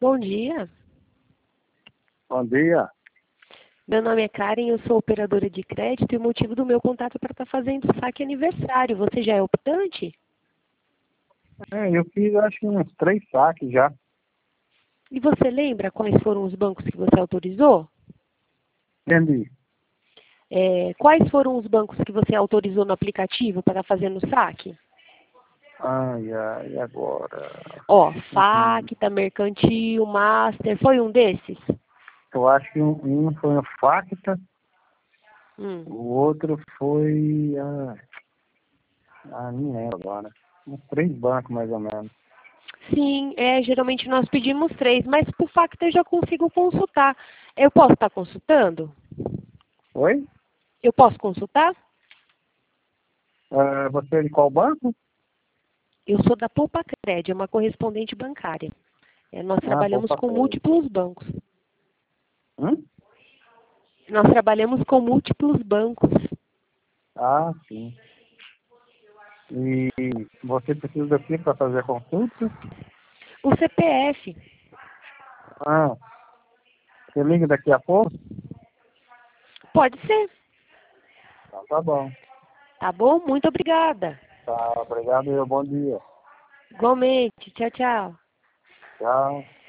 Bom dia. Bom dia. Meu nome é Karen, eu sou operadora de crédito e o motivo do meu contato é para estar fazendo saque aniversário. Você já é optante? Eu fiz acho que uns 3 saques já. E você lembra quais foram os bancos que você autorizou? Entendi. Quais foram os bancos que você autorizou no aplicativo para estar fazendo saque? E agora? Ó, Facta, Mercantil, Master, foi um desses? Eu acho que um foi o Facta, Hum. o outro foi. Não lembro agora. Uns 3 bancos mais ou menos. Sim, geralmente nós pedimos 3, mas por Facta eu já consigo consultar. Eu posso estar consultando? Oi? Eu posso consultar? Você é de qual banco? Eu sou da Poupa Cred, é uma correspondente bancária. Nós trabalhamos Poupa com Crédito. múltiplos bancos. Hum? Nós trabalhamos com múltiplos bancos. Sim. E você precisa do que para fazer a consulta? O CPF, Você liga daqui a pouco? pode ser, Então tá bom. tá bom? Muito obrigada. Tá, obrigado e bom dia. Igualmente, tchau, tchau. Tchau.